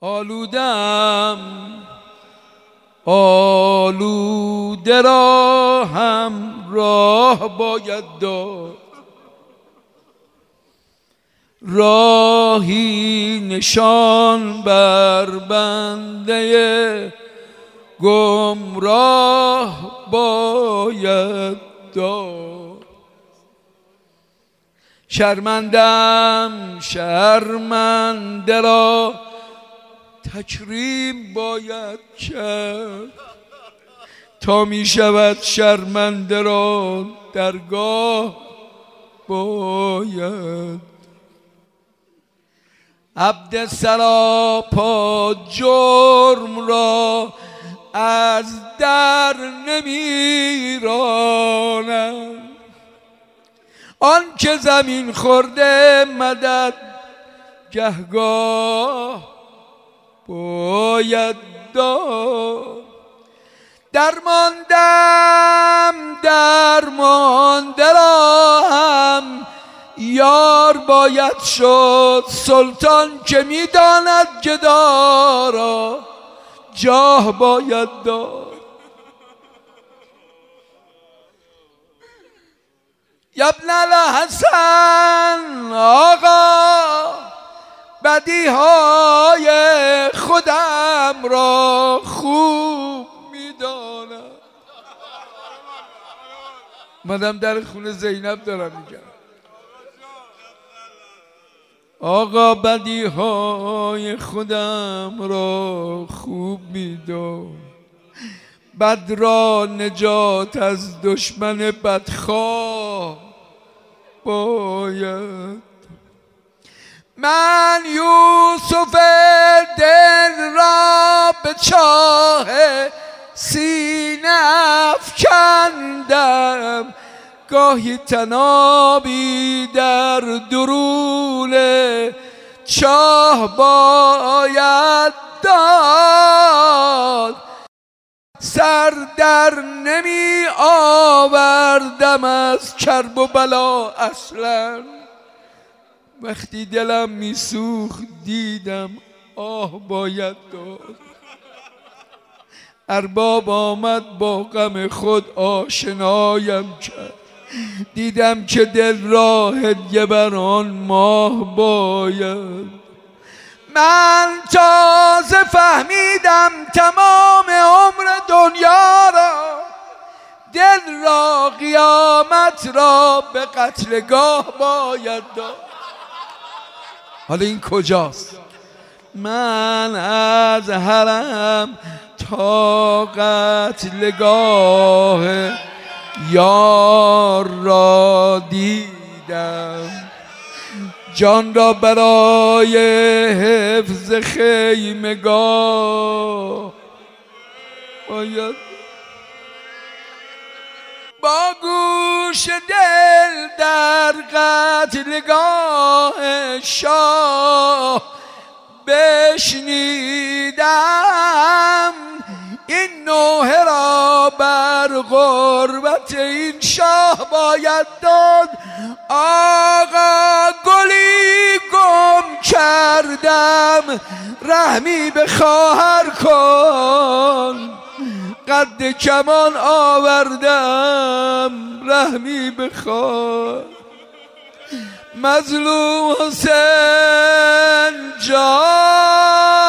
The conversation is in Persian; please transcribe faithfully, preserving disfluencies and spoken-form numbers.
آلودم آلوده را هم راه باید داد، راهی نشان بر بنده گمراه باید داد. شرمندم شرمنده را تکریم باید کرد، تا می شود شرمنده را درگاه باید. عبد سراپا جرم را از در نمی رانم، آن که زمین خورده مدد گهگاه باید داد. درماندم درمانده را هم یار باید شد، سلطان که میداند گدا را جاه باید داد. ابن الحسن آقا بدیهای خودم را خوب میدانم. مدام در خونه زینب دارم میگم آقا بدیهای خودم را خوب میدانم، بد را نجات از دشمن بدخواه باید. من یوسف دل را به چاه سینه افکندم، گاهی تنابی در درون چاه باید داد. سر در نمی آوردم از کرب و بلا اصلا، وقتی دلم می سوخت دیدم آه باید داد. ارباب آمد با غم خود آشنایم کرد، دیدم که دل را هدیه بر آن ماه باید. من تازه فهمیدم تمام عمر دنیا را، دل را قیامت را به قتلگاه باید داد. حالا این کجاست؟ من از حرم تا قتلگاه یار را دیدم، جان را برای حفظ خیمگاه باید. با گوش دل در قتلگاه شاه بشنیدم، این نوحه را بر غربت این شاه باید داد. آقا گلی گم کردم رحمی به خواهر کن، قد کمان آوردم رحمی به خواهر. مظلوم حسین جان